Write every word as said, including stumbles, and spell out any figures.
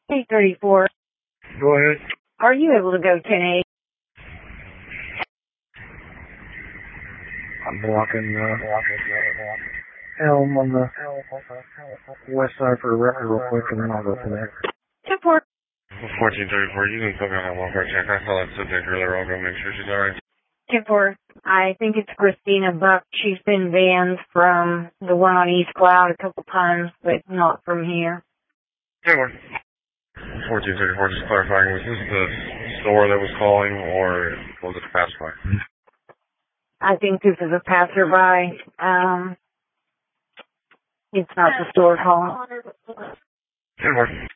eight thirty-four. Go ahead. Are you able to go ten eight? I'm blocking uh, Elm on the west side for a record real quick, and then I'll go from there. ten four. fourteen thirty-four, you can still go on a welfare check. I saw that subject earlier. I'll go make sure she's alright. ten four. I think it's Christina Buck. She's been banned from the one on East Cloud a couple times, but not from here. ten four. fourteen thirty-four, just clarifying, was this the store that was calling, or was it a passerby? I think this is a passerby. Um, it's not the store calling. ten four.